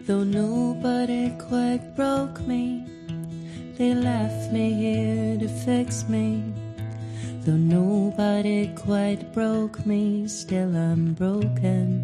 Though nobody quite broke me, they left me here to fix me. Though nobody quite broke me, still I'm broken.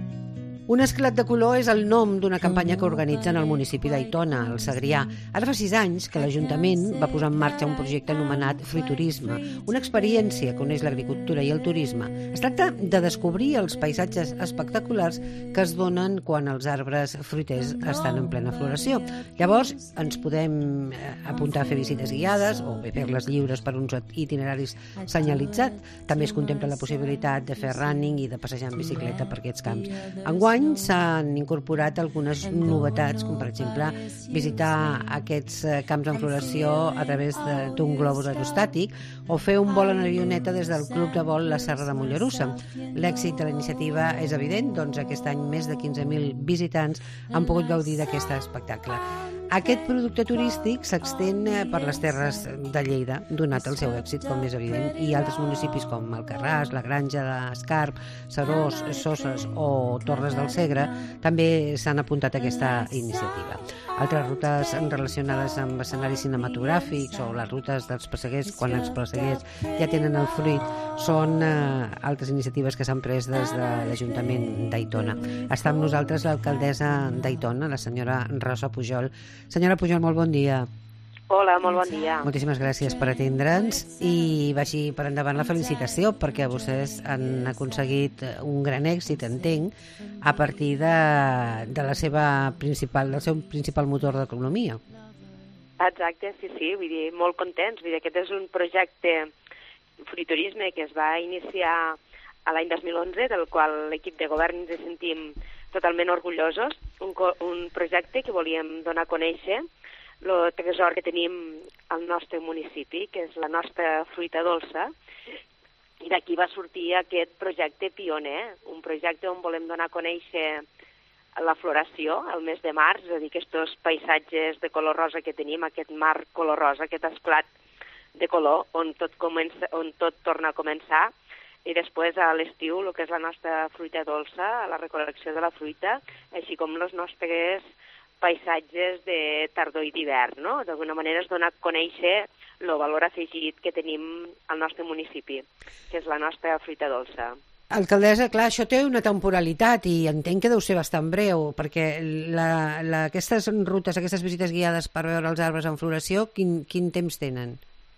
Un esclat de color és el nom d'una campanya que organitzen al municipi d'Aitona, al Segrià. Ara fa 6 anys que l'Ajuntament va posar en marxa un projecte anomenat Fruiturisme, una experiència que uneix l'agricultura i el turisme. Es tracta de descobrir els paisatges espectaculars que es donen quan els arbres fruiters estan en plena floració. Llavors ens podem apuntar a fer visites guiades o bé fer-les lliures per uns itineraris senyalitzats. També es contempla la possibilitat de fer running i de passejar en bicicleta per aquests camps. Enguany s'han incorporat algunes novetats, com per exemple visitar aquests camps en floració a través d'un globus aerostàtic o fer un vol en avioneta des del Club de Vol La Serra de Mollerussa. L'èxit de la iniciativa és evident, doncs aquest any més de 15.000 visitants han pogut gaudir d'aquest espectacle. Aquest producte turístic s'extén per les terres de Lleida, donat el seu èxit, com és evident, i altres municipis com Alcarràs, la Granja d'Escarp, Serós, Soses o Torres del Segre també s'han apuntat a aquesta iniciativa. Altres rutes relacionades amb escenaris cinematogràfics o les rutes dels pesseguers, quan els pesseguers ja tenen el fruit, són altres iniciatives que s'han pres des de l'Ajuntament d'Aitona. Està amb nosaltres l'alcaldessa d'Aitona, la senyora Rosa Pujol. Senyora Pujol, molt bon dia. Hola, molt bon dia. Moltíssimes gràcies per atendre'ns i vagi per endavant la felicitació perquè vostès han aconseguit un gran èxit, entenc, a partir del seu principal motor d'economia. Exacte, sí, vull dir, molt contents. Vull dir, aquest és un projecte Fruiturisme que es va iniciar a l'any 2011, del qual l'equip de govern ens sentim totalment orgullosos. Un projecte que volíem donar a conèixer el tresor que tenim al nostre municipi, que és la nostra fruita dolça, i d'aquí va sortir aquest projecte pioner, un projecte on volem donar a conèixer la floració el mes de març, és a dir, aquests paisatges de color rosa que tenim, aquest mar color rosa, aquest esclat de color on tot torna a començar, i després a l'estiu el que és la nostra fruita dolça, la recol·lecció de la fruita, així com els nostres paisatges de tardor i d'hivern, no? D'alguna manera es dona a conèixer el valor afegit que tenim al nostre municipi, que és la nostra fruita dolça. Alcaldessa, clar, això té una temporalitat i entenc que deu ser bastant breu, perquè aquestes rutes, aquestes visites guiades per veure els arbres en floració, quin temps tenen?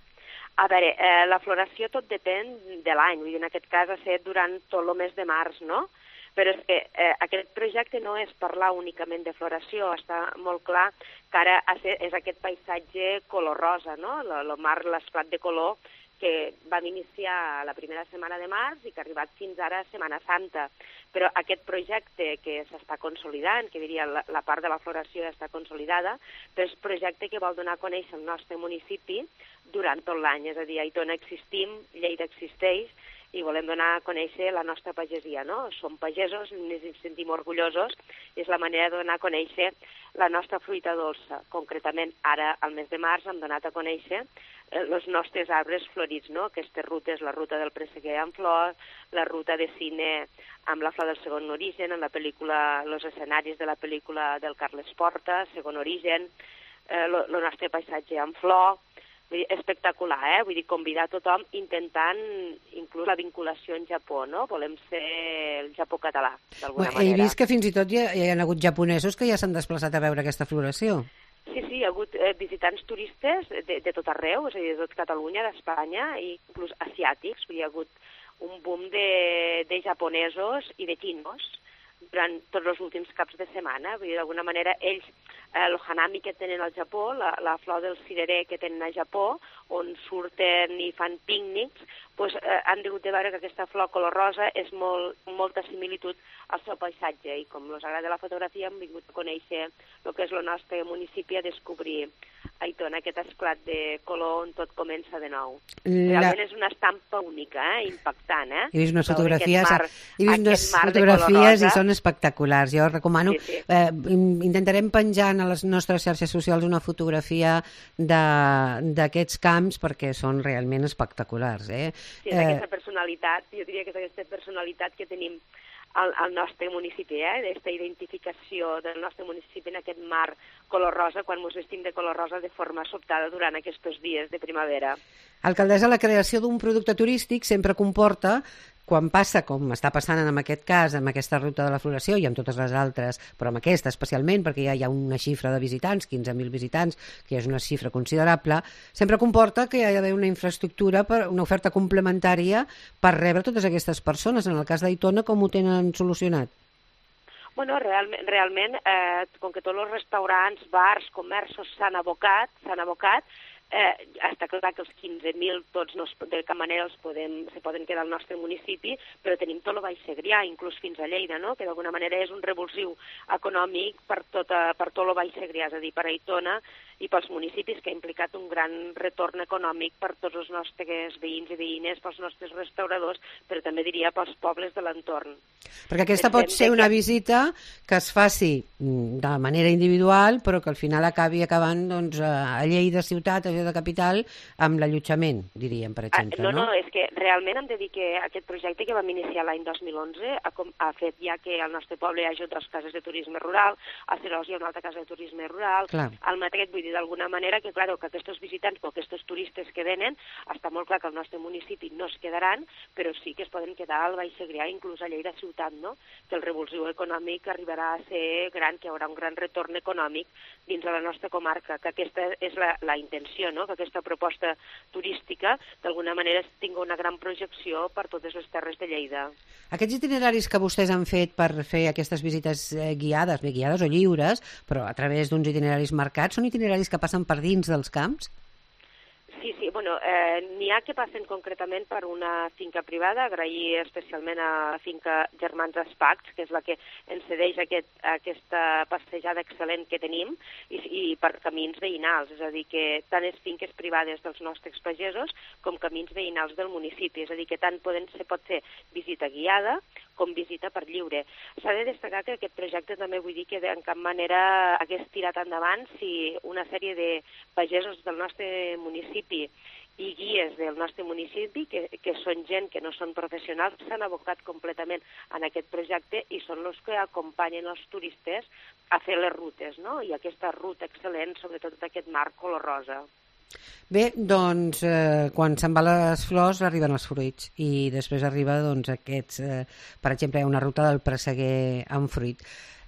A veure, la floració tot depèn de l'any, vull dir, en aquest cas ha estat durant tot el mes de març, no? Però és que aquest projecte no és parlar únicament de floració, està molt clar que ara és aquest paisatge color rosa, no? El mar, l'esclat de color que vam iniciar la primera setmana de març i que ha arribat fins ara a Setmana Santa. Però aquest projecte que s'està consolidant, que diria la part de la floració ja està consolidada, però és un projecte que vol donar a conèixer el nostre municipi durant tot l'any. És a dir, a Aitona existim, Lleida existeix, i volem donar a conèixer la nostra pagesia, no? Som pagesos, ens sentim orgullosos, i és la manera de donar a conèixer la nostra fruita dolça. Concretament, ara, al mes de març, hem donat a conèixer els nostres arbres florits, no? Aquestes rutes, la ruta del presseguer amb flor, la ruta de cine amb la flor del segon origen, en la pel·lícula, els escenaris de la pel·lícula del Carles Porta, segon origen, el nostre paisatge amb flor. Vull dir, espectacular, vull dir, convidar tothom intentant inclús la vinculació en Japó, no? Volem ser el Japó català, d'alguna manera. He vist que fins i tot hi ha hagut japonesos que ja s'han desplaçat a veure aquesta floració. Sí, hi ha hagut visitants turistes de tot arreu, és a dir, de tot Catalunya, d'Espanya, i inclús asiàtics. Hi ha hagut un boom de japonesos i de xinos durant tots els últims caps de setmana. Vull dir, d'alguna manera, ells, el hanami que tenen al Japó, la flor del cirerer que tenen a Japó, on surten i fan pícnics, doncs han degut de veure que aquesta flor color rosa és molta similitud al seu paisatge, i com els agrada la fotografia hem vingut a conèixer el que és el nostre municipi, a descobrir Aitona, aquest esclat de color on tot comença de nou. Realment és una estampa única, impactant. He vist unes fotografies i són espectaculars. Jo recomano, intentarem penjar a les nostres xarxes socials una fotografia d'aquests camps perquè són realment espectaculars. Sí, és aquesta personalitat, jo diria que és aquesta personalitat que tenim al nostre municipi, aquesta identificació del nostre municipi en aquest mar color rosa, quan ens vestim de color rosa de forma sobtada durant aquests dies de primavera. Alcaldessa, la creació d'un producte turístic sempre comporta, quan passa, com està passant en aquest cas, amb aquesta ruta de la floració i amb totes les altres, però amb aquesta especialment, perquè ja hi ha una xifra de visitants, 15.000 visitants, que és una xifra considerable, sempre comporta que hi ha d'haver una infraestructura, una oferta complementària per rebre totes aquestes persones. En el cas d'Aitona, com ho tenen solucionat? Bueno, realment, com que tots els restaurants, bars, comerços s'han abocat, està clar que els 15.000 tots de cap manera se poden quedar al nostre municipi, però tenim tot el Baix Segrià, inclús fins a Lleida, no? Que d'alguna manera és un revulsiu econòmic per tot el Baix Segrià, és a dir, per Aitona i pels municipis, que ha implicat un gran retorn econòmic per tots els nostres veïns i veïnes, pels nostres restauradors, però també diria pels pobles de l'entorn. Perquè aquesta pot ser una visita que es faci de manera individual, però que al final acabi acabant a Lleida ciutat, a Lleida capital, amb l'allotjament, diríem, per exemple. No, és que realment hem de dir que aquest projecte que vam iniciar l'any 2011 ha fet ja que al nostre poble hi hagi 2 cases de turisme rural, a Serós hi ha una altra casa de turisme rural, al Matret, vull dir, d'alguna manera que, clar, que aquests visitants o aquests turistes que venen, està molt clar que al nostre municipi no es quedaran, però sí que es poden quedar al Baix Segrià, inclús a Lleida ciutat, no? Que el revulsiu econòmic arribarà a ser gran, que hi haurà un gran retorn econòmic dins de la nostra comarca, que aquesta és la intenció, no? Que aquesta proposta turística d'alguna manera tingui una gran projecció per totes les terres de Lleida. Aquests itineraris que vostès han fet per fer aquestes visites guiades o lliures, però a través d'uns itineraris marcats, són itineraris que passen per dins dels camps? Sí, bueno, n'hi ha que passen concretament per una finca privada, agrair especialment a la finca Germans Espacs, que és la que ens cedeix aquesta passejada excel·lent que tenim, i per camins veïnals, és a dir, que tant és finques privades dels nostres pagesos com camins veïnals del municipi, és a dir, que tant se pot fer visita guiada com visita per lliure. S'ha de destacar que aquest projecte també vull dir que en cap manera hagués tirat endavant si una sèrie de pagesos del nostre municipi i guies del nostre municipi, que són gent que no són professionals, s'han abocat completament en aquest projecte i són els que acompanyen els turistes a fer les rutes, no? I aquesta ruta excel·lent, sobretot aquest mar color rosa. Bé, doncs, quan se'n van les flors arriben els fruits i després arriba aquests, per exemple, una ruta del presseguer amb fruit.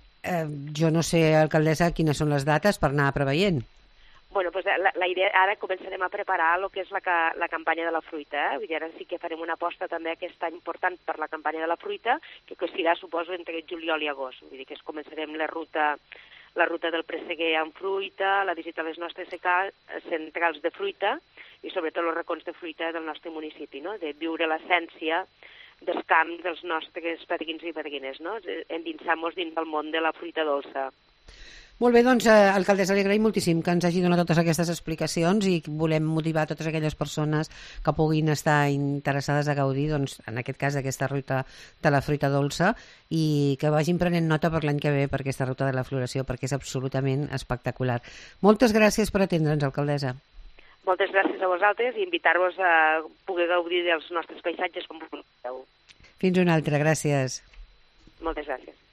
Jo no sé, alcaldessa, quines són les dates per anar preveient. Bueno, pues la idea, ara començarem a preparar el que és la campanya de la fruita. Vull dir, ara sí que farem una aposta també aquest any important per la campanya de la fruita, que serà, suposo, entre juliol i agost. Vull dir que començarem la ruta del presseguer amb fruita, la visita a les nostres centrals de fruita i sobretot els racons de fruita del nostre municipi, no? De viure l'essència dels camps dels nostres padrins i padrines, no? Endinsar-nos dins del món de la fruita dolça. Molt bé, doncs, alcaldessa, li agraïm moltíssim que ens hagi donat totes aquestes explicacions i volem motivar totes aquelles persones que puguin estar interessades a gaudir, doncs, en aquest cas, d'aquesta ruta de la fruita dolça i que vagin prenent nota per l'any que ve per aquesta ruta de la floració, perquè és absolutament espectacular. Moltes gràcies per atendre'ns, alcaldessa. Moltes gràcies a vosaltres i invitar-vos a poder gaudir dels nostres paisatges com vulgueu. Fins una altra, gràcies. Moltes gràcies.